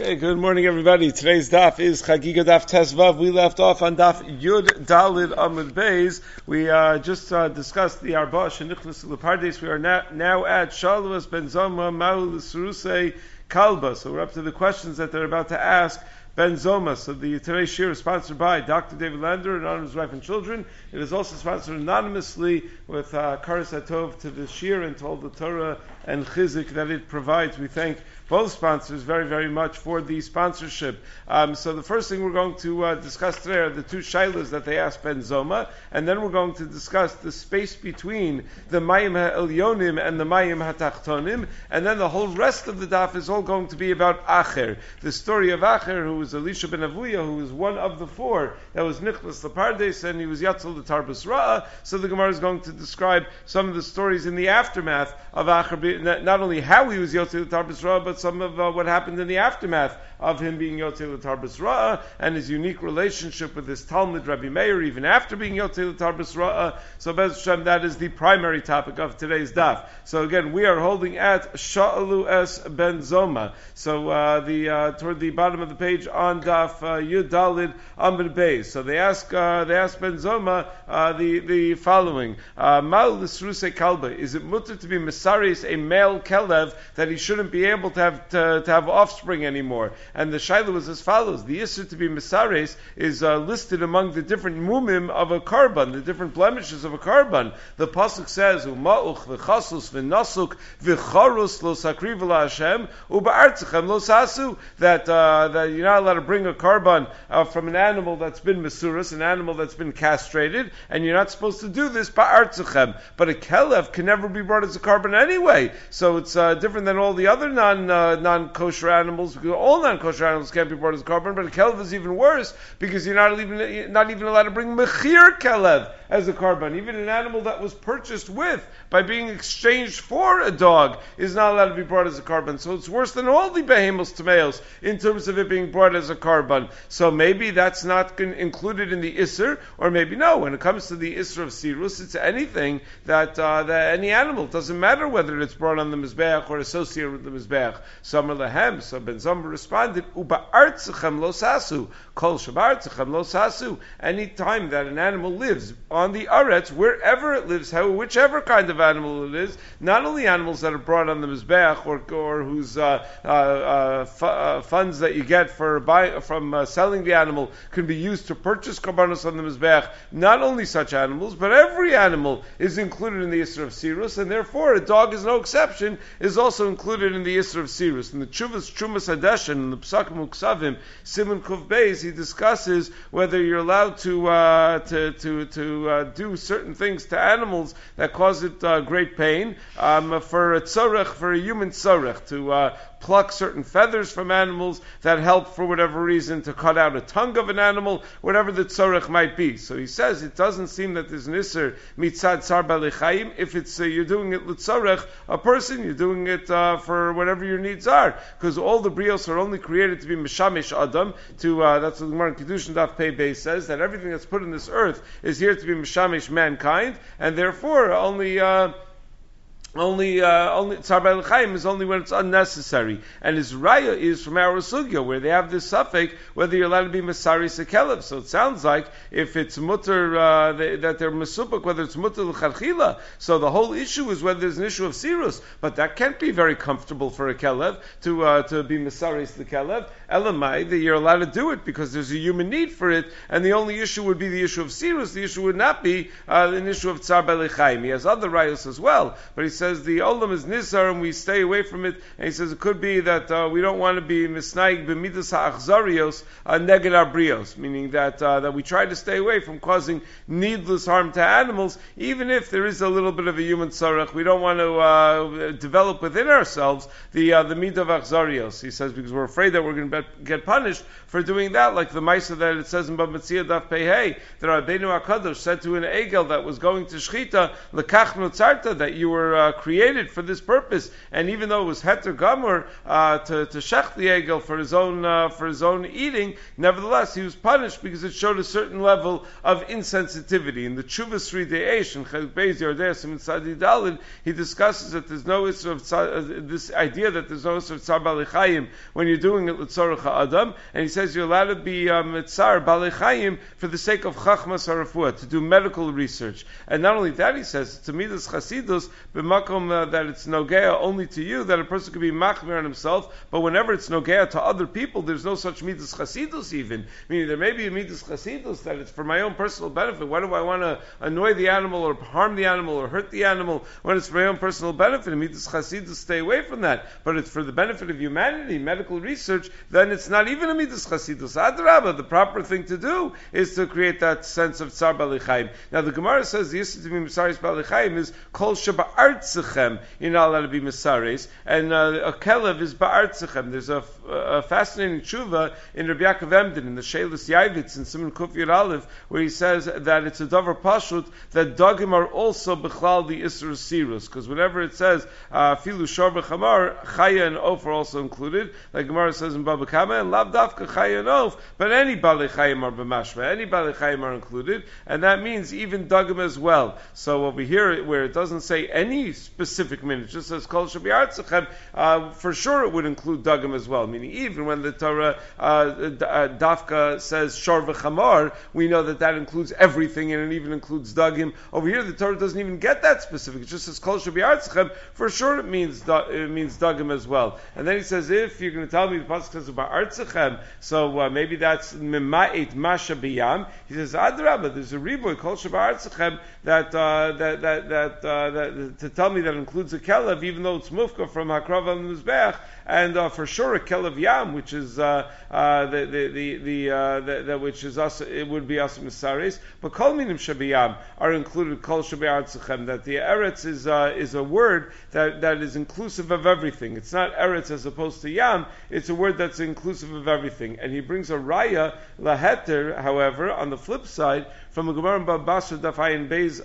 Okay, good morning everybody. Today's daf is Chagiga Daf Tesvav. We left off on daf Yud Dalid Amud Beis. We just discussed the Arbash and Nichnas Lepardes. We are now at Shaluas Ben Zoma Maul Surusei Kalba. So we're up to the questions that they're about to ask Ben Zoma. So today's shir is sponsored by Dr. David Lander and Honor his wife and children. It is also sponsored anonymously with Karas Hatov to the shir and to all the Torah and Chizik that it provides. We thank both sponsors very, very much for the sponsorship. So the first thing we're going to discuss today are the two shaylas that they asked Ben Zoma, and then we're going to discuss the space between the Mayim HaElyonim and the Mayim HaTachtonim, and then the whole rest of the daf is all going to be about Acher, the story of Acher, who was Elisha ben Avuya, who was one of the four that was Nichlas Lepardes, and he was Yatzel the Tarbus Ra'ah. So the Gemara is going to describe some of the stories in the aftermath of Acher, not only how he was Yatzel the Tarbus Ra'ah, but some of what happened in the aftermath of him being Yotzei L'Tarbus Ra'ah and his unique relationship with his Talmud Rabbi Meir even after being Yotzei L'Tarbus Ra'ah. So Bez Hashem, that is the primary topic of today's daf. So again, we are holding at Sha'alu Es Ben Zoma. So toward the bottom of the page on daf Yud Dalid Amud Beis. So they ask Ben Zoma the following: Mal L'Srusei Kalba, is it mutter to be Mesaris a male kelev that he shouldn't be able to have offspring anymore? And the shaila was as follows: the issur to be mesares is listed among the different mumim of a karban, the different blemishes of a karban. The pasuk says, "Uma'uch v'chasus v'nasuk v'charus lo sakriv Hashem uba'artzechem lo sasu," that you're not allowed to bring a karban from an animal that's been mesuras, an animal that's been castrated, and you're not supposed to do this ba'artzechem. But a kelev can never be brought as a karban anyway, so it's different than all the other non-kosher animals, because all non-kosher animals can't be brought as a karban, but a kelev is even worse, because you're not even allowed to bring mechir kelev as a karban. Even an animal that was purchased with, by being exchanged for a dog, is not allowed to be brought as a karban. So it's worse than all the behemos tameos in terms of it being brought as a karban. So maybe that's not included in the isser, or maybe no. When it comes to the isser of sirus, it's anything that any animal, it doesn't matter whether it's brought on the mizbeach or associated with the mizbeach. Samar lahem. So Ben Zoma responded, Uba artzechem lo sasu, kol shabartzechem lo sasu. Any time that an animal lives on the aretz, wherever it lives, whichever kind of animal it is, not only animals that are brought on the mizbeach or whose funds that you get from selling the animal can be used to purchase karbanos on the mizbeach, not only such animals, but every animal is included in the Isser of Sirus, and therefore a dog is no exception, is also included in the Isser of Sirus. In the Chuvas Trumas Hadeshin, in the Psakim Uksavim, Simon Kuf Beis, he discusses whether you're allowed to do certain things to animals that cause it great pain, for a tzorech, for a human tzorech, to pluck certain feathers from animals that help for whatever reason, to cut out a tongue of an animal, whatever the tzorech might be. So he says it doesn't seem that there's an isser mitzad sar balechaim if it's you're doing it l'tzorech a person, you're doing it for whatever your needs are, because all the brios are only created to be mishamish adam. That's what the Gemara in Kiddushin Daf Pei Beis says, that everything that's put in this earth is here to be mishamish mankind, and therefore only Tzar B'al Chaim is only when it's unnecessary. And his raya is from our sugya, where they have this suffix whether you're allowed to be Mesaris a kelev. So it sounds like if it's mutter that they're mesupuk, whether it's mutter l'chadchila. So the whole issue is whether there's an issue of sirus, but that can't be very comfortable for a kelev to be Mesaris the kelev. Elamai, that you're allowed to do it because there's a human need for it, and the only issue would be the issue of sirus. The issue would not be an issue of Tzar B'al Chaim. He has other rayos as well, but he says the olam is nizar and we stay away from it. And he says it could be that we don't want to be misnaig b'midas ha'achzarios neged our brios, meaning that we try to stay away from causing needless harm to animals, even if there is a little bit of a human tzarech. We don't want to develop within ourselves the midah of achzarios. He says because we're afraid that we're going to get punished for doing that, like the Maisa that it says in Bava Metzia Daf Pei Hey, that Rabbeinu HaKadosh said to an egel that was going to shchita lekach notzarta, that you were created for this purpose, and even though it was heter gamur to shech the egel for his own eating, nevertheless he was punished because it showed a certain level of insensitivity. In the Chuvas Sri De'esh and Chelek Beis Yordei Simin Tzadi Dalid, he discusses that there's no issue of this idea that there's no issue of tzar balei chayim when you're doing it l'tzorach ha'adam, and he says you're allowed to be tzar balei chayim for the sake of chachmas harafuah, to do medical research. And not only that, he says to midas chasidus b'makom that it's nogea only to you, that a person could be machmir on himself, but whenever it's nogea to other people, there's no such midas chasidus even. Meaning there may be a midas chasidus that it's for my own personal benefit. Why do I want to annoy the animal or harm the animal or hurt the animal when it's for my own personal benefit? Midas chasidus, stay away from that. But it's for the benefit of humanity, medical research, then it's not even a midas chasidus. Adrabah, the proper thing to do is to create that sense of tsar balei chayim. Now the Gemara says the issue to be misaris balei chayim is kol sheba'artzechem. You're not allowed to be misaris, and a kelev is ba'artzechem. There's a fascinating tshuva in Rabbi Yaakov Emden in the Sheilas Yavitz in Siman Kuf Yud Aleph, where he says that it's a davar pashut that dogim are also bechlal the isur sirus, because whenever it says filu shor b'chamar, chaya and oaf are also included, like Gemara says in Baba Kama, and lav dafka chaya and oaf, but any balei chayim are b'mashva, any balei chayim are included, and that means even dogim as well. So over here, where it doesn't say any specific min, it just says kol shebi'artzachem, for sure it would include dogim as well, meaning even when the Torah dafka says shor v'chamar, we know that includes everything, and it even includes dagim. Over here, the Torah doesn't even get that specific. It just says kol shebi'artzachem. For sure, it means dagim as well. And then he says, if you're going to tell me the pasuk says about artzachem, so maybe that's mima'et masha biyam. He says, adrabah, there's a riboy kol shebi'artzachem that to tell me that includes a kelev, even though it's mufka from hakrav al mizbeach, and for sure a kelev yam, which is which is us, it would be us misaris, but kol minim shabiyam are included kol shabi'artzachem. That the eretz is a word that is inclusive of everything. It's not eretz as opposed to yam. It's a word that's inclusive of everything. And he brings a raya laheter, however, on the flip side, from the Gemara in Baba Basra Dafayin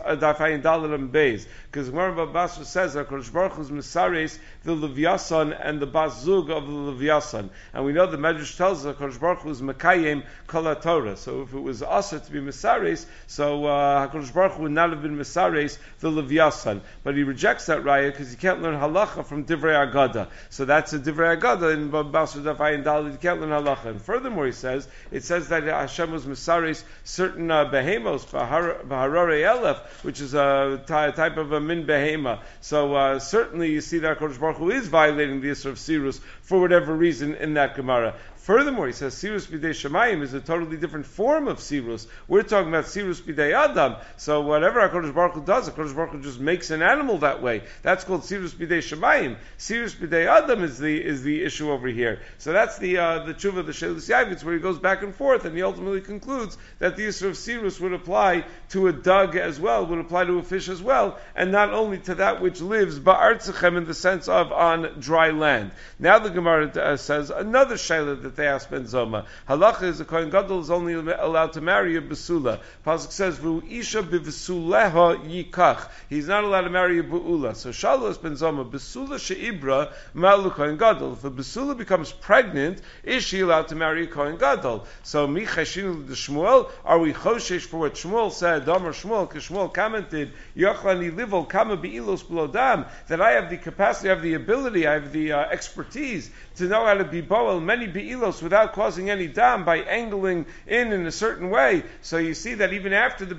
Daled and Beis, because Gemara in Baba Basra says that Kodesh Baruch Hu's misaris the Levyasan and the Bazug of the Levyasan, and we know the Medrash tells us that Kodesh Baruch Hu's Mekayim Kol Torah. So if it was Asa to be misaris, so Kodesh Baruch Hu would not have been misaris the Levyasan, but he rejects that raya because he can't learn halacha from Divrei Agada. So that's a Divrei Agada in Baba Basra Dafayin Daled. You can't learn halacha. And furthermore, it says that Hashem was misaris certain behemos, Baharare Elef, which is a type of a min behema. So certainly you see that Kodesh Baruch Hu is violating the Yisr of Sirus for whatever reason in that Gemara. Furthermore, he says Sirus B'dei Shemayim is a totally different form of Sirus. We're talking about Sirus B'dei Adam. So whatever HaKadosh Baruch Hu does, HaKadosh Baruch Hu just makes an animal that way. That's called Sirus B'dei Shemayim. Sirus B'dei Adam is the issue over here. So that's the tshuva of the Sheilas Yavitz, where he goes back and forth, and he ultimately concludes that the Yisr of Sirus would apply to a dug as well, would apply to a fish as well, and not only to that which lives ba'artzachem in the sense of on dry land. Now the Gemara says another shayla that they ask Ben Zoma. Halacha is a Kohen Gadol is only allowed to marry a besula. Pasuk says, "V'u isha b'vesuleha yikach." He's not allowed to marry a beula. So Shalos Ben Zoma, besula sheibra ma'lu Kohen Gadol. If a besula becomes pregnant, is she allowed to marry a Kohen Gadol? So mi cheshinu the Shmuel. Are we choshesh for what Shmuel said? Damar Shmuel, because Shmuel commented, "Yachlani livol kama be'ilos blodam." That I have the capacity, I have the ability, I have the expertise to know how to be boel many be'ilos without causing any dam by angling in a certain way. So you see that even after the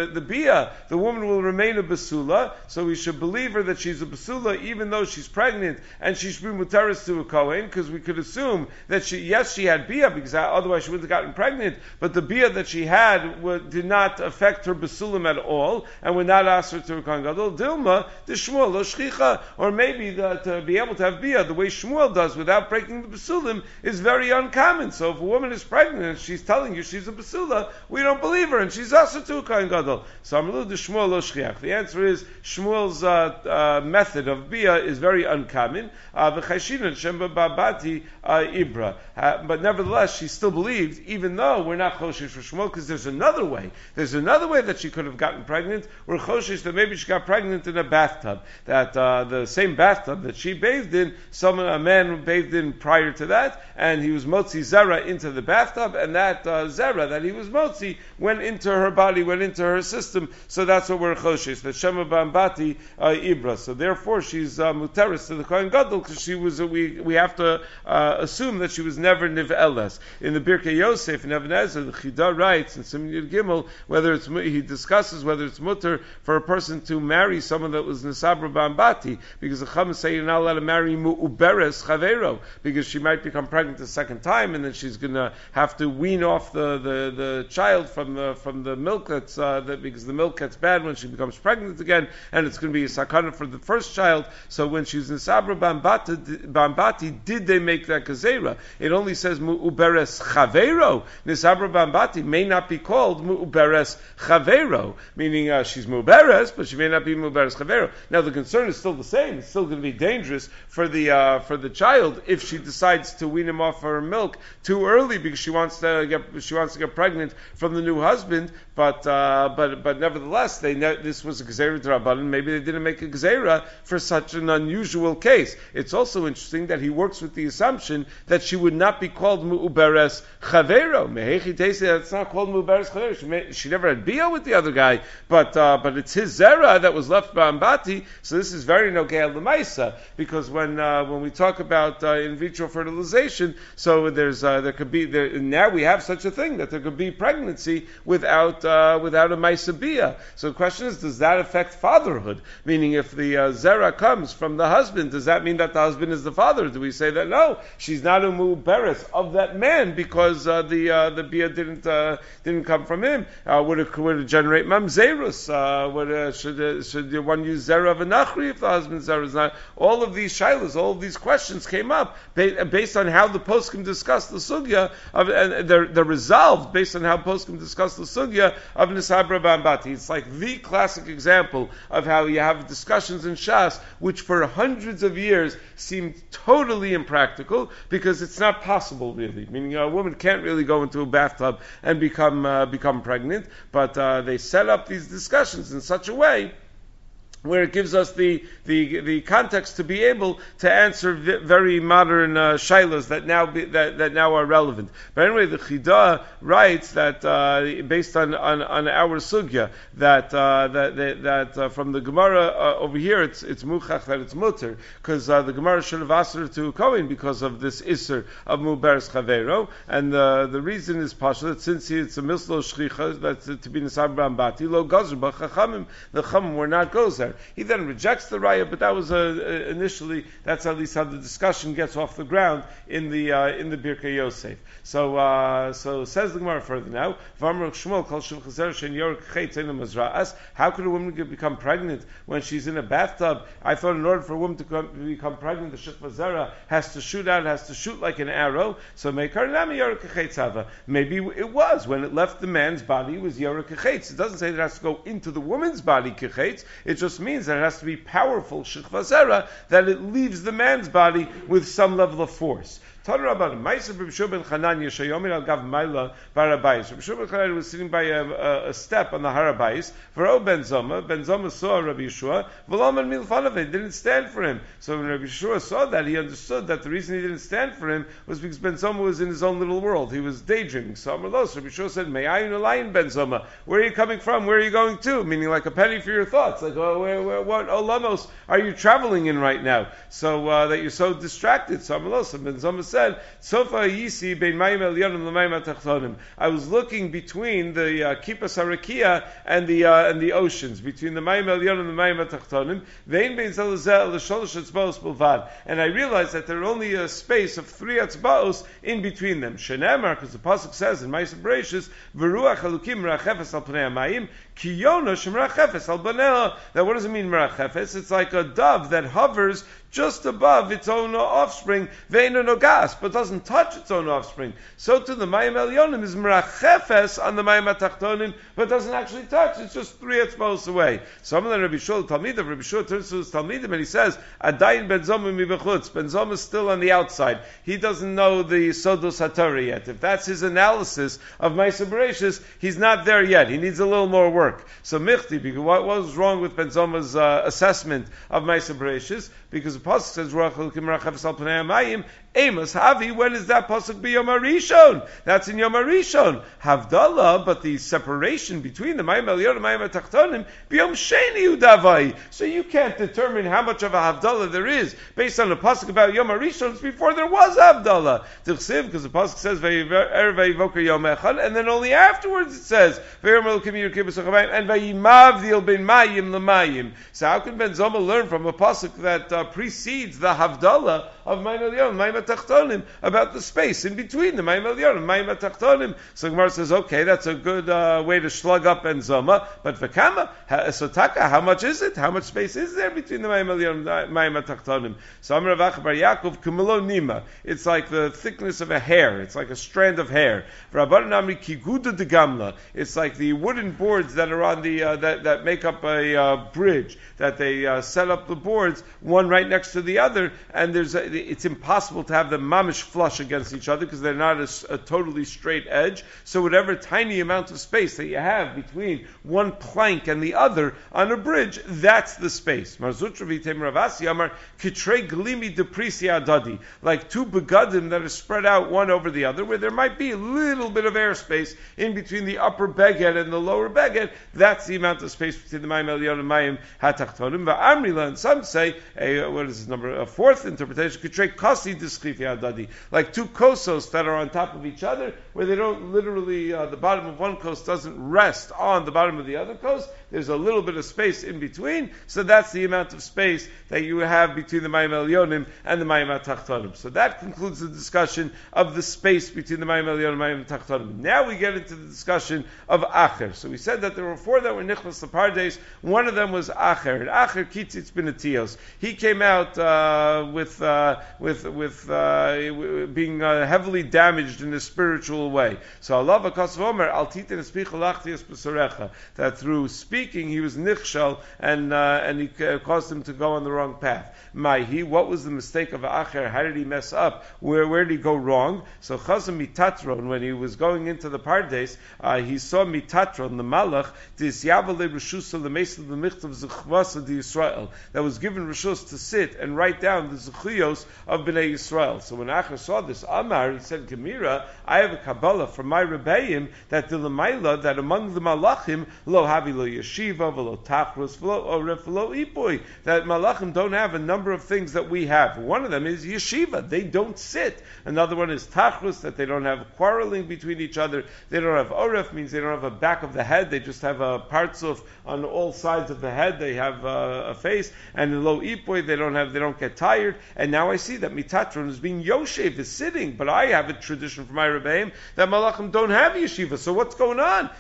bia, the woman will remain a basula. So we should believe her that she's a basula even though she's pregnant, and she should be mutaris to a kohen, because we could assume that she had bia, because otherwise she wouldn't have gotten pregnant, but the bia that she had did not affect her basulim at all, and would not ask her to a kohen gadol. Dilma the Shmuel lo shchicha, or maybe to be able to have bia the way Shmuel does without breaking the basulim is very uncommon. So if a woman is pregnant and she's telling you she's a basula, we don't believe her, and she's also to a kohen gadol. So Amru de Shmuel lo shchiach. The answer is Shmuel's method of bia is very uncommon. V'chayshinan shemba babati ibra. But nevertheless, she still believed, even though we're not choshesh for Shmuel, because there's another way. There's another way that she could have gotten pregnant. We're choshesh that maybe she got pregnant in a bathtub. That the same bathtub that she bathed in, a man bathed in prior to that, and he was motzi zera into the bathtub, and that zera that he was motzi went into her body, went into her system. So that's what we're choshesh. That shema bambati ibra. So therefore, she's muteris to the kohen gadol because she was. We have to assume that she was never niv'eles. In the Birkei Yosef in Even Ezer, the Chida writes in Siman Yud Gimel he discusses whether it's mutter for a person to marry someone that was nisabra bambati, because the Chacham say you're not allowed to marry mu'uberes chavero, because she might become pregnant the second time, and then she's going to have to wean off the child from the milk because the milk gets bad when she becomes pregnant again, and it's going to be a sakana for the first child. So when she's nisabra bambati, did they make that gezerah? It only says mu'uberes chavero. Nisabra bambati may not be called mu'uberes chavero, meaning she's mu'uberes, but she may not be mu'uberes chavero. Now the concern is still the same. It's still going to be dangerous for the child if she decides to wean him off her milk too early because she wants to get pregnant from the new husband. But nevertheless, this was a gezerah d'Rabbanan. Maybe they didn't make a gezerah for such an unusual case. It's also interesting that he works with the assumption that she would not be called mu'uberes chavero. Mehechi teisi, that's not called mu'uberes chavero. She never had bia with the other guy, but it's his zera that was left by Ambati. So this is very nogei l'maisa, because when we talk about in vitro fertilization, so there could be now we have such a thing that there could be pregnancy without a maisa bia. So the question is, does that affect fatherhood? Meaning, if the zera comes from the husband, does that mean that the husband is the father? Do we say that no, she's not a mu'beres of that man because the bia didn't come from him? Would it generate mamzerus? Should one use zera of a nachri if the husband's zera is not? All of these shilas, all of these questions came up based on how the poskim discussed the sugya and they're resolved based on how poskim discussed the sugya of nisabra bambati. It's like the classic example of how you have discussions in Shas which for hundreds of years seemed totally impractical because it's not possible really. Meaning a woman can't really go into a bathtub and become pregnant, but they set up these discussions in such a way where it gives us the context to be able to answer very modern shaylas that now are relevant. But anyway, the Chida writes that based on our sugya that from the Gemara over here it's muchach that it's mutter, because the Gemara should have asked her to Kohen because of this iser of muberes chavero, and the reason is pasha that since it's a mislo shchicha that's to be nisab bambati lo gozer b'chachamim, the chachamim were not gozer. He then rejects the raya, but that was initially, that's at least how the discussion gets off the ground in the Birkei Yosef. So says the Gemara further now. How could a woman become pregnant when she's in a bathtub? I thought in order for a woman to become pregnant, the shikva zera has to shoot like an arrow. So maybe it was when it left the man's body, it was yorek kechetz. It doesn't say it has to go into the woman's body kechetz. It just means that it has to be powerful shikva zera, that it leaves the man's body with some level of force. Rabbi Shua ben Chananya was sitting by a step on the Harabayis. Ben Zoma saw Rabbi Shua. Didn't stand for him. So when Rabbi Shua saw that, he understood that the reason he didn't stand for him was because Ben Zoma was in his own little world. He was daydreaming. So Rabbi Shua said, "May I lion Ben Zoma? Where are you coming from? Where are you going to?" Meaning like a penny for your thoughts. Like, what olamos are you traveling in right now? So that you're so distracted. So Ben Zoma said, Sofa Yisi bein Mayim Elyonim l'Mayim Atachtonim. I was looking between the Kippas Harakia and the oceans, between the Mayim Elyonim and the Mayim Atachtonim. Vein bein Zelazeh l'Sholosh Etzbaos Bilvad. And I realized that there are only a space of 3 etzbaos in between them. Shenemar, because the pasuk says in Ma'aseh Bereishis, V'ruach Elokim merachefes al pnei hamayim, ki Yona shemerachefes al banela. Now, what does it mean merachefes? It's like a dove that hovers just above its own offspring, ve'eino nogas, but doesn't touch its own offspring. So to the mayim elyonim is merachefes on the mayim atachtonim, but doesn't actually touch. It's just 3 etzbos away. Some of the Rabbi Shul Talmidim, Rabbi Shul turns to his Talmidim and he says, Adayin ben zoma mivechutz. Ben zoma is still on the outside. He doesn't know the Sodos HaTorah yet. If that's his analysis of Ma'aser Bereishis, he's not there yet. He needs a little more work. So Michti, because what was wrong with Ben Zoma's assessment of Ma'aser Bereishis? Because the pasuk says, Ruach Elokim merachefes al pnei hamayim. Amos Havi, when is that pasuk be Yom HaRishon? That's in Yom HaRishon. Havdalah, but the separation between the Mayim Elyon and Mayim HaTachtonim, B'Yom Sheni Udavai. So you can't determine how much of a Havdalah there is based on the pasuk about Yom HaRishon. It's before there was Havdalah. Tichsiv, because the pasuk says, Ve'er Ve'yivoker Yom Echad, and then only afterwards it says, Ve'er Elokim Yirkei B'Sach HaMayim, and Ve'yimavdil Ben Mayim L'Mayim. So how can Ben Zoma learn from a pasuk that precedes the Havdalah of Mayim Elyon, Mayim HaTachtonim, about the space in between the Mayim Elyon and Mayim HaTachtonim? So Gemara says, okay, that's a good way to slug up Ben Zoma, but V'kama, Sotaka, how much is it? How much space is there between the Mayim Elyon and Mayim HaTachtonim? So Amar Rav Acha bar Yaakov, Kumelo Nima. It's like the thickness of a hair. It's like a strand of hair. V'Rabbanan Amri Kiguda de Gamla. It's like the wooden boards that are on the that make up a bridge, that they set up the boards one right next to the other, and it's impossible to have them mamish flush against each other because they're not a totally straight edge. So whatever tiny amount of space that you have between one plank and the other on a bridge, that's the space. Marzutra v'tem Ravasi Amar kitrei glimi deprisi adadi, like 2 begadim that are spread out one over the other, where there might be a little bit of airspace in between the upper beged and the lower beged. That's the amount of space between the Mayim Elyon and Mayim HaTachtonim. Va'amrila, and some say, what is this number? A 4th interpretation, kitrei kasi dischifi adadi, like 2 kosos that are on top of each other, where they don't literally, the bottom of one kos doesn't rest on the bottom of the other kos. There's a little bit of space in between, so that's the amount of space that you have between the Mayim Elyonim and the Mayim HaTachtonim. So that concludes the discussion of the space between the Mayim Elyonim and Mayim HaTachtonim. Now we get into the discussion of Acher. So we said that there were 4 that were Nichlas Lepardes. One of them was Acher. And Acher Kitzitz bin Atios. He came out with being heavily damaged in a spiritual way. So Allah v'kasav omer al titin espicha lachtias b'sorecha, that through speaking he was nichshal and he caused him to go on the wrong path. What was the mistake of Acher? How did he mess up? Where did he go wrong? So Chazam Mitatron, when he was going into the Pardes, he saw Mitatron, the Malach, that was given Rishus to sit and write down the Zechuyos of Bnei Yisrael. So when Acher saw this, Amar, he said, Gemira, I have a Kabbalah from my Rebbeim that the Lamaila, that among the Malachim, lo havi lo yeshiva, velo tachrus, velo oref, velo ipui, that Malachim don't have a number of things that we have. One of them is yeshiva. They don't sit. Another one is tachrus, that they don't have quarreling between each other. They don't have oref, means they don't have a back of the head. They just have a parts of on all sides of the head. They have a face. And lo ipui, they don't get tired. And now I see that Mitatron is being Yoshev, is sitting. But I have a tradition from my Rebbeim that Malachim don't have yeshiva. So what's going on?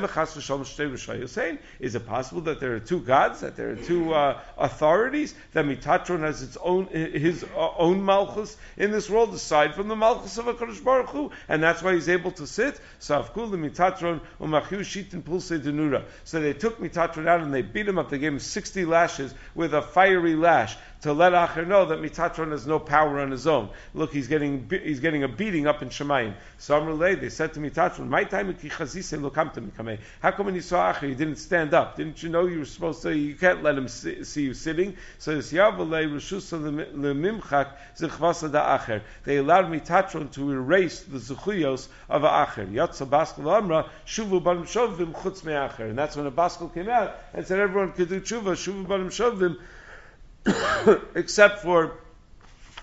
Is it possible that there are 2 gods, that there are 2 authorities, that Mitatron has his own Malchus in this world, aside from the Malchus of HaKadosh Baruch Hu, and that's why he's able to sit? So Mitatron umachiu shitin pulse denura. So they took Mitatron out and they beat him up. They gave him 60 lashes with a fiery lash to let Acher know that Mitatron has no power on his own. Look, he's getting a beating up in Shemayim. So Amrulay, they said to Mitatron, "My time how come when you saw Acher you didn't stand up? Didn't you know you were supposed to? You can't let him see you sitting." So it's Yavalei Rishusa lemimchak zichvasa da Acher. They allowed Mitatron to erase the zuchuyos of Acher. Yatsa Baskel Amra Shuvu Banim Shovim Chutz me'Acher, and that's when a Baskel came out and said everyone could do tshuva Shuvu Banim Shovim except for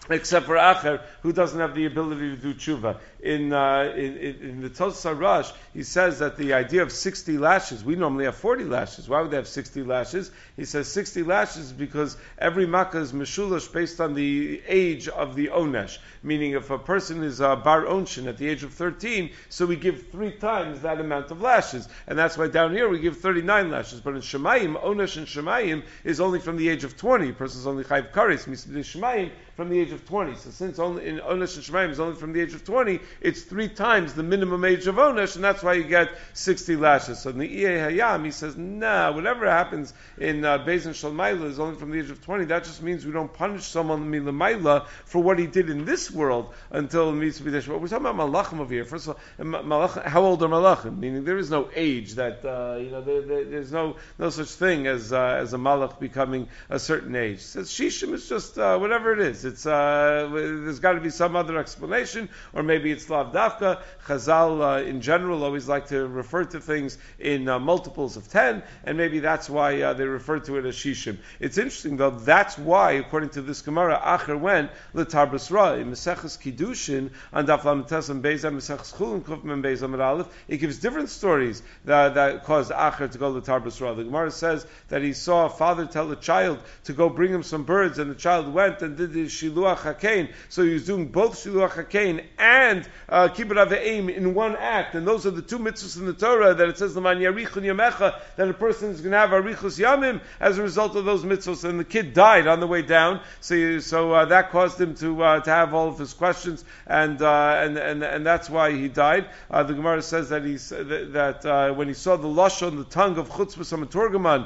except for Acher, who doesn't have the ability to do tshuva. In the Tosar Rush, he says that the idea of 60 lashes, we normally have 40 lashes. Why would they have 60 lashes? He says 60 lashes because every makkah is meshulash based on the age of the onesh. Meaning if a person is bar onshin at the age of 13, so we give 3 times that amount of lashes. And that's why down here we give 39 lashes. But in Shemayim, onesh in Shemayim is only from the age of 20. A person is only chayv kares, misbeh Shemayim, from the age of 20. So since only in Onesh and Shemayim is only from the age of 20, it's 3 times the minimum age of Onesh, and that's why you get 60 lashes. So in the Iyeh Hayam, he says, nah, whatever happens in Beis and Shalmaila is only from the age of 20. That just means we don't punish someone Milamaila for what he did in this world until Mitzvah B'Desh. We're talking about Malachim over here. First of all, Malachim, how old are Malachim? Meaning there is no age that, there's no such thing as a Malach becoming a certain age. It says Shishim is just whatever it is. It's there's got to be some other explanation, or maybe it's lav dafka. Chazal in general always like to refer to things in multiples of 10, and maybe that's why they refer to it as shishim. It's interesting though. That's why, according to this Gemara, Acher went l'tar basra in Maseches Kiddushin on Daf Lametes and Beis Maseches Chulin Kuf Mem Beis Amud Aleph. It gives different stories that caused Acher to go l'tar basra. The Gemara says that he saw a father tell a child to go bring him some birds, and the child went and did the Shiluach HaKain. So he was doing both Shiluach HaKain and Kibbut Aveim in one act. And those are the 2 mitzvahs in the Torah that it says, L'man Yarichun Yamecha, that a person is going to have Arichus Yamim as a result of those mitzvahs. And the kid died on the way down. So that caused him to have all of his questions, and that's why he died. The Gemara says that when he saw the lashon, the tongue of Chutzpah Samaturgaman,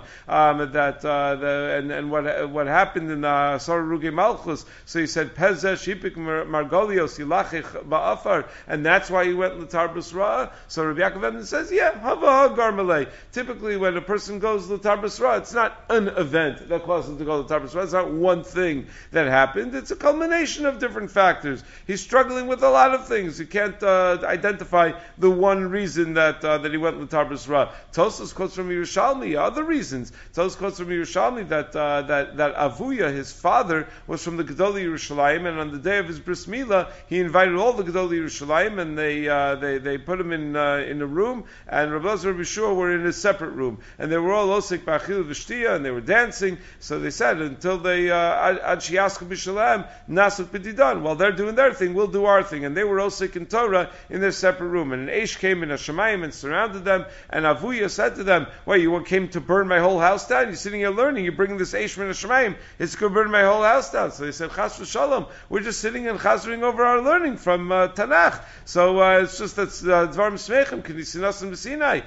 what happened in Sarah Ruge Malchus. So he said, Pezeh Shipik Margolios Yilachich Ba'afar, and that's why he went l'tar basra. So Rabbi Yaakov Emden says, yeah, Hava Garmalei. Typically, when a person goes l'tar basra, it's not an event that causes him to go l'tar basra. It's not one thing that happened. It's a culmination of different factors. He's struggling with a lot of things. You can't identify the one reason that he went l'tar basra. Tosas quotes from Yerushalmi other reasons. Tosas quotes from Yerushalmi that Avuya, his father, was from the Gedolei Yerushalayim, and on the day of his bris milah, he invited all the Gedolei Yerushalayim, and they put him in a room, and Rabbi Elazar and Rabbi Shua were in a separate room, and they were all osik b'achil v'shtiya, and they were dancing. So they said until they ad sheyasku b'shalem nasuk b'didan, while they're doing their thing, we'll do our thing, and they were osik in Torah in their separate room, and an Eish came in Hashemayim and surrounded them, and Avuya said to them, "Wait, you came to burn my whole house down? You're sitting here learning. You're bringing this Eish from Hashemayim. It's going to burn my whole house down." So they said, "Chas v'shalom. We're just sitting and chazering over our learning from Tanakh. So it's just that Dvarim Smechem K'nisinasim B'Sinai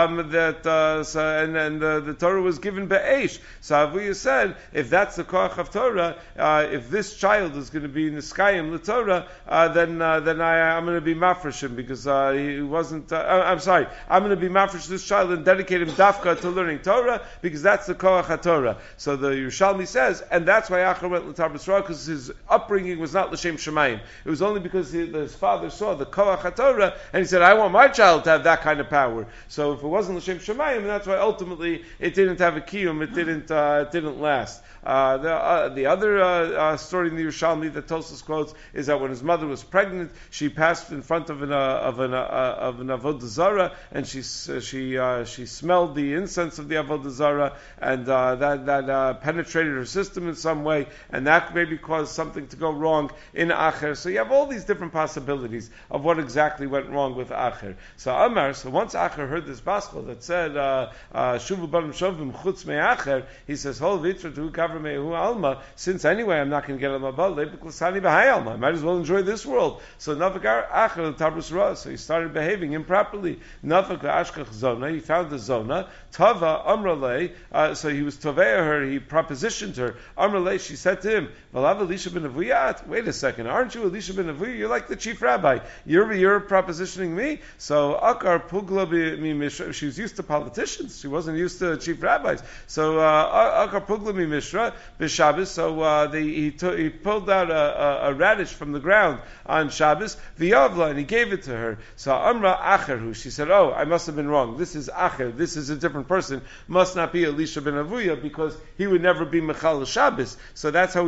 the Torah was given be'esh." So Avuya said, if that's the koach of Torah, if this child is going to be niskayim the Torah, then I'm going to be mafresh him because he wasn't. I'm sorry, I'm going to be mafresh this child and dedicate him dafka to learning Torah because that's the koach HaTorah. So the Yerushalmi says, and that's why Acher went l'tar basra, because his upbringing was not l'shem shemayim. It was only because his father saw the koach HaTorah and he said, I want my child to have that kind of power. So if it wasn't l'shem shemayim, that's why ultimately it didn't have a kiyum. It didn't last. The other story in the Yerushalmi that Tosas quotes is that when his mother was pregnant, she passed in front of an avodah zara, and she smelled the incense of the avodah zara, and that penetrated her system in some way, and that maybe caused something to go wrong in Acher. So you have all these different possibilities of what exactly went wrong with Acher. So once Acher heard this baskol that said Shuvu Barim Shovim Chutz Me'Acher, he says, Hol Vitra Tu Gavra Me'Hu Alma. Since anyway I'm not going to get Alma Bal Lebek L'Sani B'Hai Alma. I might as well enjoy this world. So Navagar Acher L'Tabrus Ra. So he started behaving improperly. Navak L'Ashkach Zona. He found the Zona. Tava Amrale. So he was Tovea her. He propositioned her. Amrale. She said to him, Valav Elisha ben Avuyat. Wait a second. Aren't you Elisha ben Avuyat? You're like the chief rabbi. You're propositioning me. So Akar Pugla Mishra. She was used to politicians. She wasn't used to chief rabbis. So Akar Pugla Mishra b'Shabbos. So he pulled out a radish from the ground on Shabbos. V'Yavla, and he gave it to her. So Amra Acherhu. She said, "Oh, I must have been wrong. This is Acher. This is a different person. Must not be Elisha ben Avuyah because he would never be Mechal Shabbos." So that's how he proved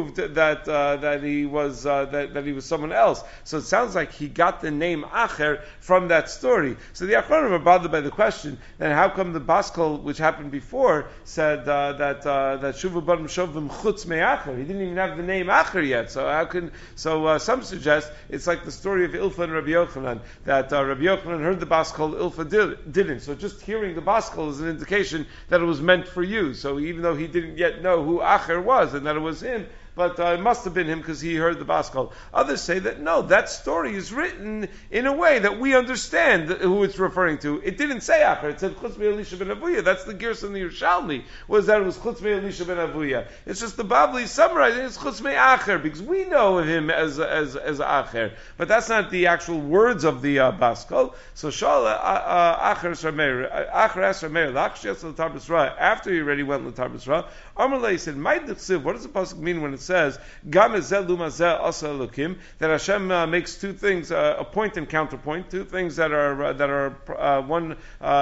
proved that he was that he was someone else. So it sounds like he got the name Acher from that story. So the Achronim are bothered by the question, then how come the Baskol, which happened before, said that Shuva Barim Shovim Chutz Me'acher? He didn't even have the name Acher yet. So how can? So some suggest it's like the story of Ilfa and Rabbi Yochanan, that Rabbi Yochanan heard the Baskol, Ilfa didn't. So just hearing the Baskol is an indication that it was meant for you. So even though he didn't yet know who Acher was and that it was him, but it must have been him because he heard the Baskol. Others say that no, that story is written in a way that we understand who it's referring to. It didn't say Acher, it said Chutz Elisha ben Avuya. That's the Gersa in the Yerushalmi, was that it was Chutz Elisha ben Avuya. It's just the Babli summarizing it's Chutz Acher, because we know of him as Acher. But that's not the actual words of the Baskol. So Shal Acher Esrameir, Acher Esrameir, Lachshias L'tar B'Sra, after he already went L'tar B'Sra, Amalei said, what does the pasuk mean when it says Gam Ezel Lumazeh Asa Elokim, that Hashem makes two things, a point and counterpoint, two things that are one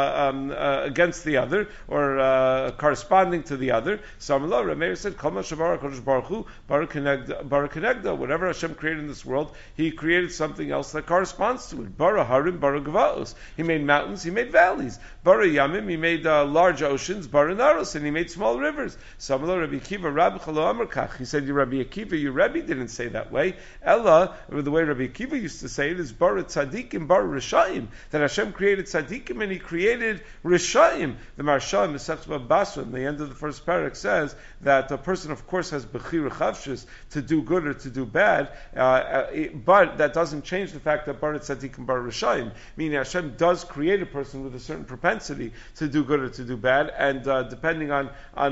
against the other or corresponding to the other. So Amalei Rameir said, Kol Mashavar Kodesh Baruch Hu Baruch Kenegda. Whatever Hashem created in this world, He created something else that corresponds to it. Bara Harim, Bara Gavaos. He made mountains, He made valleys. Bara Yamim, He made large oceans. Bara Naros, and He made small rivers. Samalo Rabbi Akiva, Rabbi Chalo Amar Kach. He said, Rabbi Akiva, your Rebbe didn't say that way. Ella, the way Rabbi Akiva used to say it, is Bara Tzadikim, Bara Rishayim. That Hashem created Tzadikim and He created Rishayim. The Marsha in Masechta Basra, in the end of the first parak, says that a person, of course, has Bechira Chavshis to do good or to do bad, but that doesn't change the fact that Bara Tzadikim, Bara Rishayim. Meaning Hashem does create a person with a certain propensity to do good or to do bad, and depending on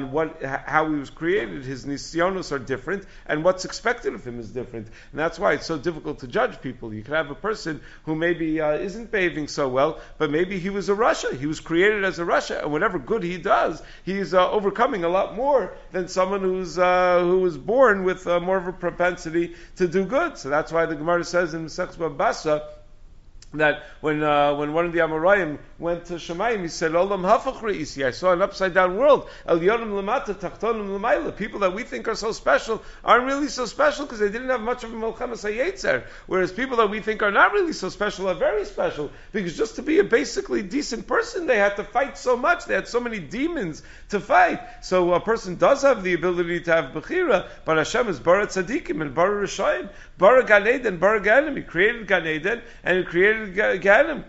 how he was created, his nisyonos are different, and what's expected of him is different. And that's why it's so difficult to judge people. You can have a person who maybe isn't behaving so well, but maybe he was a Rasha. He was created as a Rasha, and whatever good he does, he's overcoming a lot more than someone who was born with more of a propensity to do good. So that's why the Gemara says in Masechta Basa that when one of the Amoraim went to Shemayim, he said, Olam hafach re'isi, I saw an upside down world. El yorim lamata, tachtonim lamayla. People that we think are so special aren't really so special because they didn't have much of a Melchemes HaYetzer. Whereas people that we think are not really so special are very special, because just to be a basically decent person, they had to fight so much. They had so many demons to fight. So a person does have the ability to have Bechira, but Hashem is Bara Tzadikim and Bara Rishayim, Bara Gan Eden, Bara Ganem. He created Gan Eden and He created Ganem.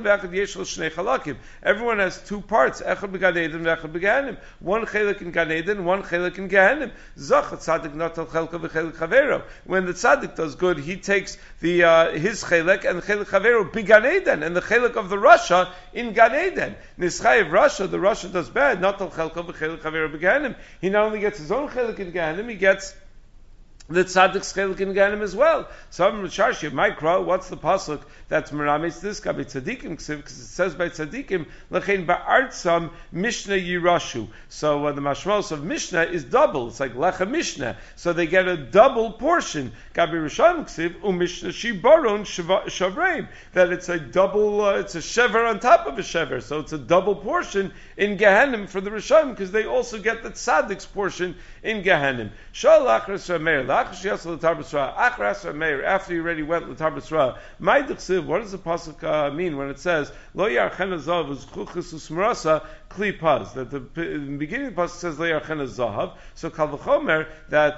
Everyone has two parts. Echad b'Gan Eden, Echad b'Ganem. One chelik in Gan Eden, one chelik in Ganem. Zachat tzaddik natal chelka v'chelik chavero. When the tzaddik does good, he takes his chelik and the chelik chavero b'Gan Eden, and the chelik of the Rasha in Gan Eden. Nischayev Rasha, the Rasha does bad. Natal chelka v'chelik chavero b'Ganem. He not only gets his own chelik in Ganem, he gets the tzaddik's chelik in Ganem as well. Some Sharshi Mikra, what's the pasuk that's meramis this guy by tzaddikim? Because it says by tzaddikim lechein ba'artzam Mishnah yirashu. So the mashmalos of Mishnah is double. It's like lecha Mishnah. So they get a double portion. Gabi Rishon ksiv u'Mishnah shibaron shavreim. That it's a double. It's a shever on top of a shever. So it's a double portion in Gehenim for the Rishon, because they also get the tzaddik's portion in Gehenim. Shal achras rameir. After you already went l'tar b'sra, what does the pasuk mean when it says lo yarchena zahav uzchuchus usmarasa klipaz? That the beginning of the pasuk says lo yarchena zahav. So kal v'chomer that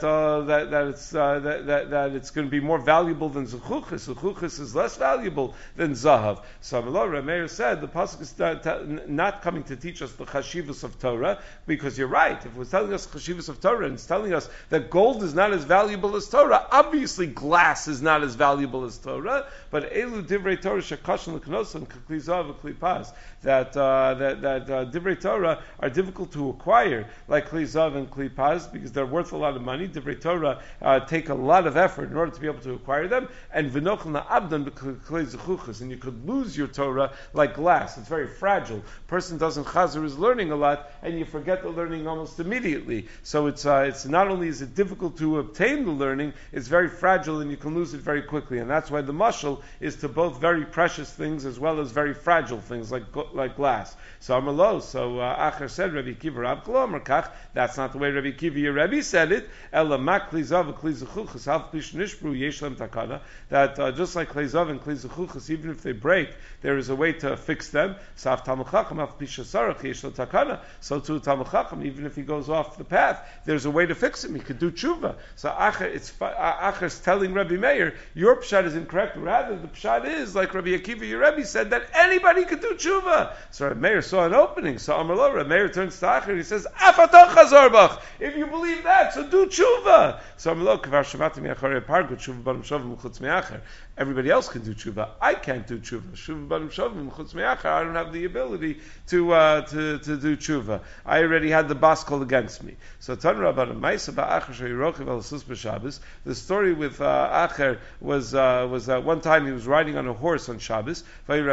it's going to be more valuable than zuchuchus. Zuchuchus is less valuable than zahav. So Rameir said the pasuk is not coming to teach us the chashivus of Torah, because you're right. If it was telling us chashivus of Torah and it's telling us that gold is not as valuable as Torah, obviously glass is not as valuable as Torah, but elu divrei Torah shekashin l'knosan k'klizav v'klipaz, that divrei Torah are difficult to acquire, like klizav and klipaz, because they're worth a lot of money. Divrei Torah take a lot of effort in order to be able to acquire them, and v'nochel na'abdan b'klei zechuchas, and you could lose your Torah like glass. It's very fragile. Person doesn't chazer his learning a lot, and you forget the learning almost immediately. So it's not only is it difficult to obtain sustain the learning, it's very fragile and you can lose it very quickly. And that's why the mashal is to both very precious things as well as very fragile things like glass. So Amalo, Acher said, Rabbi Kiva Rav Kol Kach. That's not the way Rabbi Kiva your Rebbe said it. Ela mak kli zav kli zechuchas half klish nishbru yesh lem takana. That just like kli zav and kli zechuchas, even if they break, there is a way to fix them. Saf Talmud Chacham half pisha sarach yesh lem takana. So too Talmud Chacham, even if he goes off the path, there's a way to fix him. He could do tshuva. So Acher's telling Rabbi Meir, your pshat is incorrect. Rather, the pshat is like Rabbi Akiva your Rebbe said that anybody could do tshuva. So Rabbi Meir saw an opening. So Amar Rabbi Meir turns to Acher and he says, Afatach hazar bach. If you believe that, so do tshuva. So Amar Kvar Shavati mi'acharei pargut tshuva barim shovim chutz me'acher. Everybody else can do tshuva. I can't do tshuva. Tshuva barim shovim chutz me'acher. I don't have the ability to do tshuva. I already had the baskel against me. So Tan Rabban Ma'isa ba'acher sheyirochiv al sus b'Shabbos. The story with Acher was one time he was riding on a horse on Shabbos. And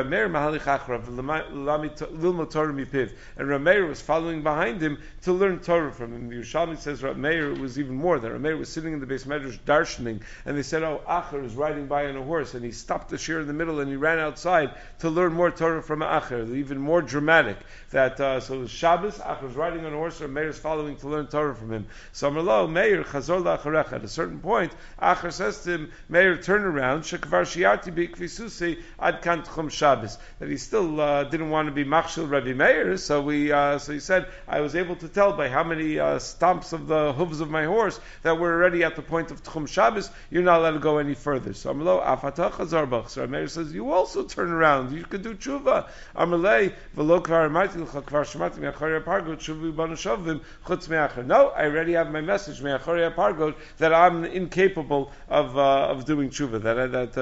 Rameir was following behind him to learn Torah from him. The Yerushalmi says Rameir was even more than Rameir was sitting in the Beis Medrash darshaning, and they said, Acher is riding by on a horse, and he stopped the shir in the middle and he ran outside to learn more Torah from Acher. Even more dramatic. That so it was Shabbos, Acher was riding on a horse, and Meir is following to learn Torah from him. So Amarlo, Meir chazor la'acharecha. At a certain point, Acher says to him, Meir, turn around. Shekvar shiarti b'ikvisusi ad kan tchum Shabbos. That he still didn't want to be machshel Rabbi Meir, so he said, I was able to tell by how many stomps of the hooves of my horse that we're already at the point of tchum Shabbos. You're not allowed to go any further. So Amarlo afatach hazar bach. So Meir says, you also turn around. You could do tshuva. Amalei v'lo kvar amarti l'cha kvar shemati me'acharei pargot shuvu b'anu shovim chutz me'acher. No, I already have my message me'acharei pargot that I'm incapable of doing tshuva. That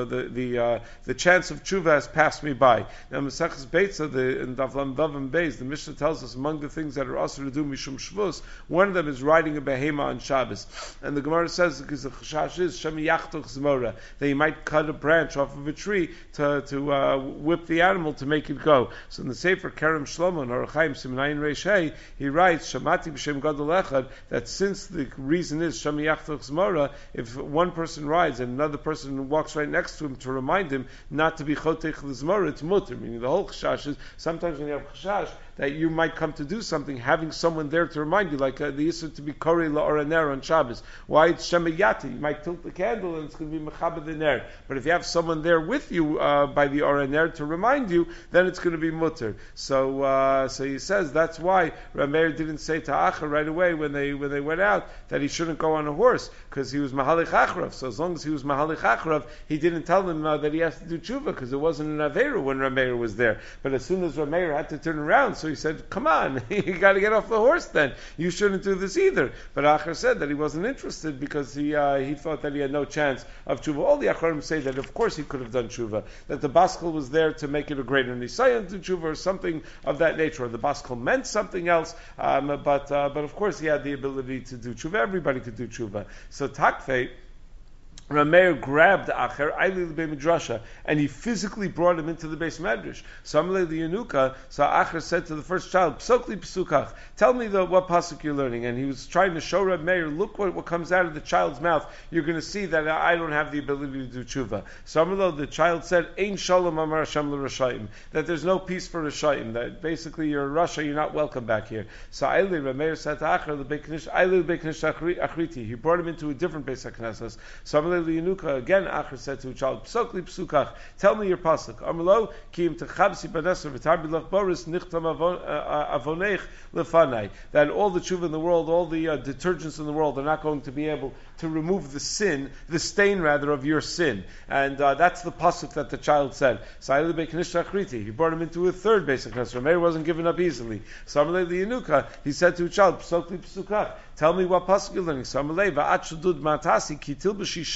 the chance of tshuva has passed me by. Now Maseches Beitza, in Davlam Davim Beis, the Mishnah tells us among the things that are also to do mishum shvus, one of them is riding a behema on Shabbos. And the Gemara says because the chashash is shemi yachtoch zmora, that you might cut a branch off of a tree to whip the animal to make it go. So in the Sefer Kerem Shlomo, Orach Chaim Simenayin Reish Hey, he writes Shamati b'Shem Gadol Echad, that since the reason is shemi yachtoch zmora, if one person rides and another person walks right next to him to remind him not to be chotech l'zmora, it's mutter. Meaning the whole chashash is sometimes when you have chashash that you might come to do something, having someone there to remind you, like the issue to be kori la'oraner on Shabbos. Why it's shemiyati? You might tilt the candle and it's going to be mechaber the ner. But if you have someone there with you by the oraner to remind you, then it's going to be mutter. So he says that's why Rameir didn't say to Acher right away when they went out that he shouldn't go on a horse because he was mahalich achrav. So as long as he was mahalich achrav, he didn't tell them that he has to do tshuva because it wasn't an aveira when Rameir was there. But as soon as Rameir had to turn around, so he said, come on, you got to get off the horse then. You shouldn't do this either. But Acher said that he wasn't interested because he thought that he had no chance of tshuva. All the Acharim say that of course he could have done tshuva, that the baskel was there to make it a greater nisayon to tshuva or something of that nature, or the baskel meant something else, but of course he had the ability to do tshuva. Everybody could do tshuva. So Takfei, Rameir grabbed Acher, Eilil Beit Midrasha, and he physically brought him into the Beis Medrash. Samle the Yanuka, so Acher said to the first child, Psokli Psukach, tell me what pasuk you're learning. And he was trying to show Rameir, look what comes out of the child's mouth. You're going to see that I don't have the ability to do tshuva. Samle, the child said, Ein Shalom Amar Hashem l'Rashayim, that there's no peace for Rashayim, that basically you're a Rasha, you're not welcome back here. So Eilil, Rameir said to Acher, Eilil Beit Knish Achriti, he brought him into a different Beis HaKnesses. Samle Yanuka, again Acher said to a child, Psokli Psukach, tell me your pasuk. Amalo, Kim Techabsi Baneser V'Tarbi Lach Boris Nichtam Avonech Lefanai. That all the tshuva in the world, all the detergents in the world are not going to be able to remove the stain rather of your sin. And that's the pasuk that the child said. So he brought him into a third basic Nesra. Meir wasn't given up easily. Samalei Yanuka, he said to a child, Psokli Psukach, tell me what pasuk you're learning. Samalei Va'at Shudud Matasi Kitil B'Shish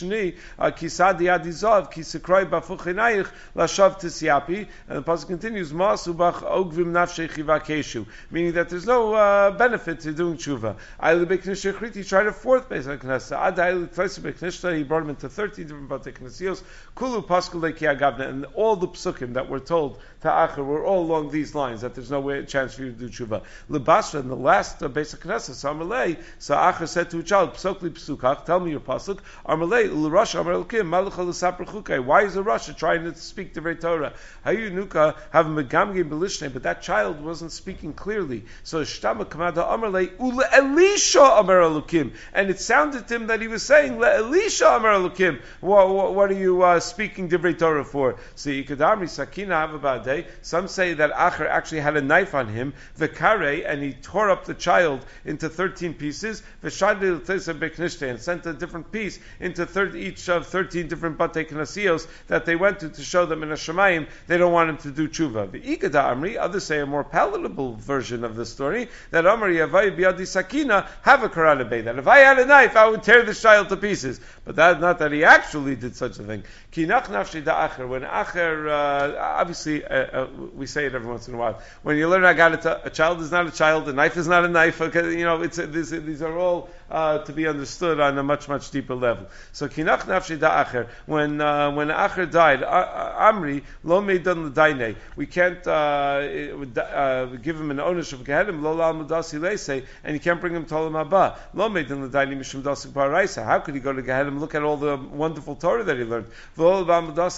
Shni Kisadi Adizov Kisekroi Bafuchinayich Lashav Tisyapi, and the pasuk continues Masu Bach Ogvim Nafshei Chiva Keshu, meaning that there's no benefit to doing tshuva. Ayli Beknishta Chriti tried a fourth Beis HaKnesset. Ad Ayli Tleisa Beknishta, he brought him into 13 different Batei Knesios. Kulu Paskul Leki Agavna, and all the psukim that were told to Acher were all along these lines, that there's no chance for you to do tshuva. Lebasra, in the last Beis HaKnesset, Samalei, so Acher said to a child, Psokli Psukach, tell me your pasuk. Amalei, L'Rosh Amar Elokim, Malach L'Sapar Chukei. Why is a Russia trying to speak the Torah? Hayu Nuka have Megamgim Belishne, but that child wasn't speaking clearly. So Shtama Kamada Amalei, Ula Elisha Amar Elokim, and it sounded to him that he was saying, Le Elisha Amar Elokim. What are you speaking divrei Torah for? So Yikadamri Sakina Havabadeh. Some say that Acher actually had a knife on him, Vekare, and he tore up the child into 13 pieces, Veshadil Tesa Beknishte, and sent a different piece into each of 13 different Batei Knasios that they went to show them in a Shemayim they don't want him to do tshuva. The Ikada Amri, others say a more palatable version of the story, that Amri Yavai Biadi Sakina have a Karanabe, that if I had a knife I would tear this child to pieces. But that's not that he actually did such a thing. Kinach nafshi da Acher, when Acher, obviously, we say it every once in a while. When you learn Agadata, a child is not a child, a knife is not a knife. Okay, these are all to be understood on a much, much deeper level. So kinach nafshi da Acher, when Acher died, Amri lo meidan l'dainei, we can't give him an ownership of Gehenim, lo la mudasi leisei, and you can't bring him to Olam Haba. Lo meidan l'dainei mishum dasik baraisa. How could he go to Gehenim? Look at all the wonderful Torah that he learned. But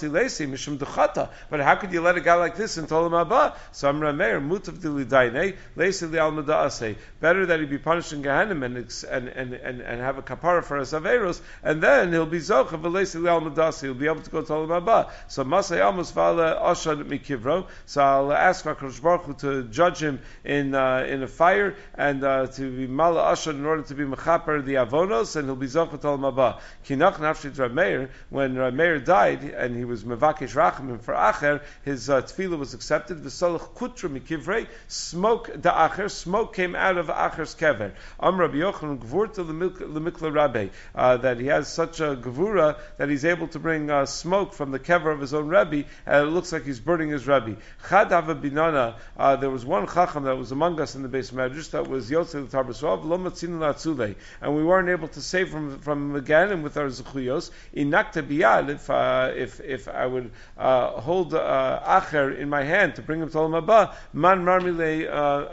how could you let a guy like this into Olam Haba? So Amra Meir, mutav dilidainei, leisi li al madaasei. Better that he be punished in Gehenim and have a kapara for his averos, and then he'll be zocha v'leisi li al madaasei. He'll be able to go to Olam Haba. So Masay Amos v'ala ashad mikivro. So I'll ask HaKadosh Baruch Hu to judge him in a fire and to be mala ashad in order to be mechaper the avonos, and he'll be zocha to Olam Haba. Kinach nafshit Rameir, when Rameir died and he was mevakesh rachamim for Acher, his tefillah was accepted. V'solach kutra mikivrei, smoke da Acher, smoke came out of Acher's kever. Rabbi Yochanan gvurta lemikla rabbe, that he has such a gevura that he's able to bring smoke from the kever of his own Rebbe, and it looks like he's burning his Rebbe. Chad hava binana, there was one chacham that was among us in the base medrash that was Yotzei l'Tarbasov, lo matzinu la'atzulei, and we weren't able to save from him again, and with our zechuyos, inakta biyad, if I would hold Acher in my hand to bring him to Olam Haba, man marmile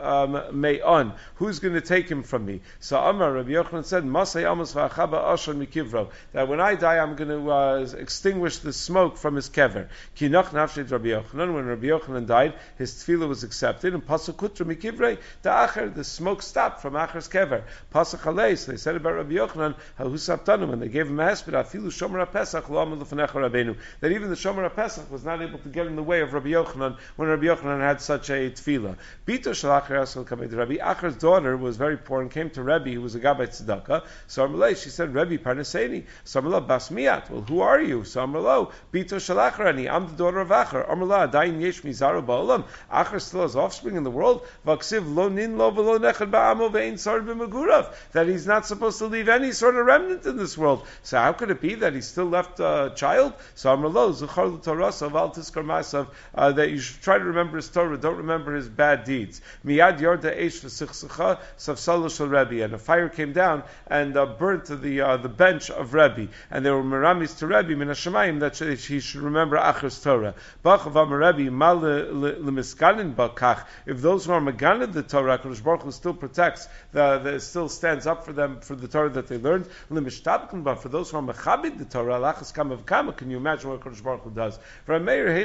me'on, who's going to take him from me? So Amar Rabbi Yochanan said, Masay Amos v'achaba ashon mikivro, that when I die I'm going to extinguish the smoke from his kever. Kinach nafshet Rabbi Yochanan, when Rabbi Yochanan died, his tefillah was accepted, and pasuk kutra mikivrei da Acher, the smoke stopped from Acher's kever. Pasuk halei, so they said about Rabbi Yochanan, ha'usaptanu, when they gave him a hesped, afilu shomer HaPesach lo amad l'fanecha Rabbeinu, that even the shomer HaPesach was not able to get in the way of Rabbi Yochanan when Rabbi Yochanan had such a tefillah. Bito shel Acher asol kamei to Rabbi. Acher's daughter was very poor and came to Rebbe, who was a gabbai tzedakah. So Amalei, she said, Rebbe parnaseini. So Amalei, bas miyat. Well, who are you? So Amalei, Bito shel Acher ani. I'm the daughter of Acher. Amalei, adayin yesh mizaru ba'olam. Acher still has offspring in the world. Vaksiv lo nin lo v'lo nechad ba'amo ve'in sar b'megurav. That he's not supposed to leave any sort of remnant in this world. So how could it be that he still left a child? So Amalei, zuchar l'Torah val tiskar masav, that you should try to remember his Torah, don't remember his bad deeds. Miyad yarda eish v'sichsecha savsalo shel Rebbe, and a fire came down and burnt to the bench of Rebbe, and there were meramis to Rebbe min hashamayim that he should remember Acher's Torah. B'achav am Rebbe mal lemiskanin bakach. If those who are meganin the Torah, HaKadosh Baruch Hu still protects, still stands up for them for the Torah that they learned. Lemishtabkin, but for those who are mechabit the Torah, lachas kama v'kama, can you imagine what HaKadosh Baruch Hu does? The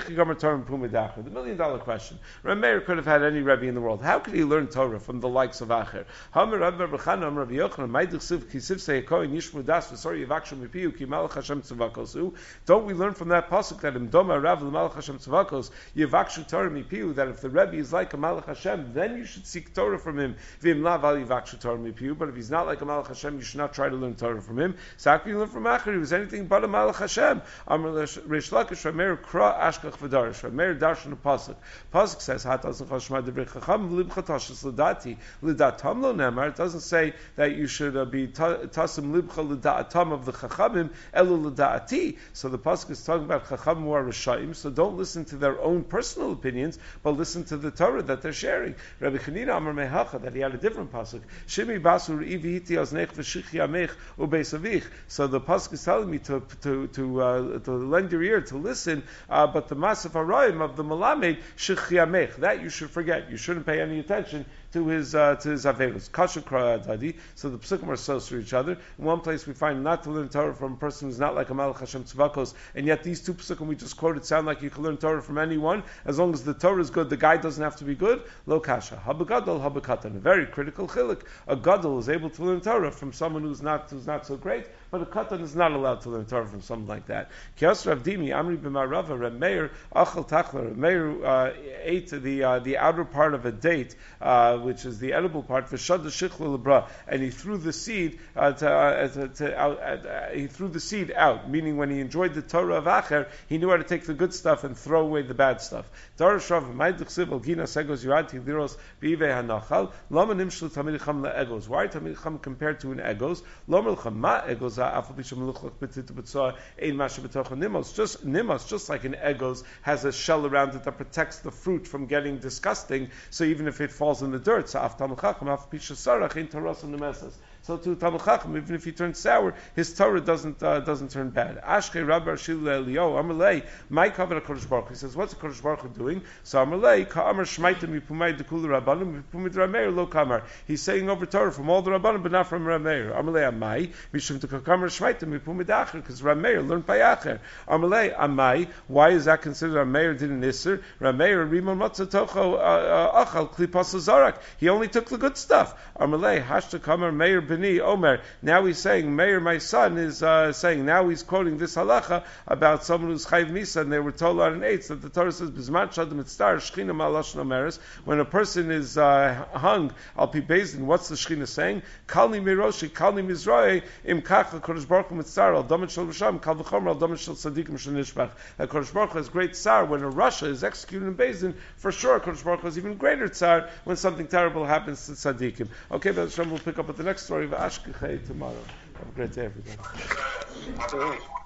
$1 million question. Rameir could have had any Rebbe in the world. How could he learn Torah from the likes of Acher? Don't we learn from that pasuk that Imdoma Rav l'Malach Hashem Tzavakos Yivakshu Torah Mipiu, that if the Rebbe is like a Malach Hashem, then you should seek Torah from him. V'im lav al Yivakshu Torah Mipiu, but if he's not like a Malach Hashem, you should not try to learn Torah from him. So how can you learn from Acher? He was anything but a Malach Hashem. Reish Lakish Rameir Kra Ashkach V'Darish. Rameir Darshan pasuk. Pasuk says Hatas Chashma Devrei Chacham Libchatashis L'Dati L'Datam Lo Nemar. It doesn't say that you should be Tasim Libcha L'Datam of the Chacham. chachamim elu l'da'ati. So the pasuk is talking about chachamim who are rishayim. So don't listen to their own personal opinions, but listen to the Torah that they're sharing. Rabbi Chanina Amar Mehacha, that he had a different pasuk. Shimi basur ivihiti aznech v'shichi amech ubeisavich. So the pasuk is telling me to lend your ear to listen, but the Masaf Arayim of the Malamed shichi amech, that you should forget. You shouldn't pay any attention to his averos. Kasha Dadi. So the psukim are close to each other. In one place we find not to learn Torah from a person who's not like a Malach Hashem Tzvakos, and yet these two psukim we just quoted sound like you can learn Torah from anyone as long as the Torah is good. The guy doesn't have to be good. Lo kasha. Habagadol, habakatan. A very critical chiluk. A gadol is able to learn Torah from someone who's not so great, but a katan is not allowed to learn Torah from someone like that. Kios Rav Dimi Amri b'Marava Reb Meir Achal Tachla. Reb Meir ate the outer part of a date, which is the edible part, v'shad shichla lebra, and he threw the seed he threw the seed out, meaning when he enjoyed the Torah of Acher, he knew how to take the good stuff and throw away the bad stuff. Darashav Ma'idchsiv al Gina Segos Yurati Liros Bive Hanachal Lama Nimshlu Tamid Cham LaEgos. Why Tamid Cham compared to an egos? Lomel Cham Ma Egos Afal Bisham Luchlach Bitit B'Tzah Ein Masha B'Tocha Nimos. Just like an egos has a shell around it that protects the fruit from getting disgusting. So even if it falls in the dirt, so Af Tamid Chacham Af Pisha Sarach Ein Taras on the Mesas. So to Talmud Chacham, even if he turns sour, his Torah doesn't turn bad. Ashkei Rabbi Arshil Eliyahu Amalei, my cover Kodesh Baruch. He says, what's the Kodesh Baruch Hu doing? So Amalei Ka'amar Shmaitim Mipumay Dekul Rabbanim Mipumid Rameir Lo Kamar. He's saying over Torah from all the Rabbanim, but not from Rameir. Amalei Amai Mishum Tekamar Shmaitim Mipumid Acher, because Rameir learned by Acher. Amalei Amai. Why is that considered Rameir didn't Isser? Rameir Rimon Matzah Tocho Achal Klipas Zarak. He only took the good stuff. Amalei Hashta Kamar Meir Bini Omer. Now he's saying, Meir, my son, is saying, now he's quoting this halacha about someone who's chayv misa, and they were told on an eighth that the Torah says, Bizman Shadim Mitztar, Shechina Malashon Omeres, when a person is hung, Al Pi Bezdin, what's the Shechina saying? Kalni Miroshi, Kalni Mizrae, Im Kach, Kodesh Baruch Hu Mitztar, Al Domet Shel Risham, Kal V'chomer, Al Domet Shel Tzadikim Shel Nishbach. That Kodesh Baruch Hu has great tsar when a Russia is executed in Bezdin. For sure, Kodesh Baruch Hu has even greater tsar when something terrible happens to Tzadikim. Okay, but we'll pick up with the next story of Ashkechei tomorrow. Have a great day, everybody.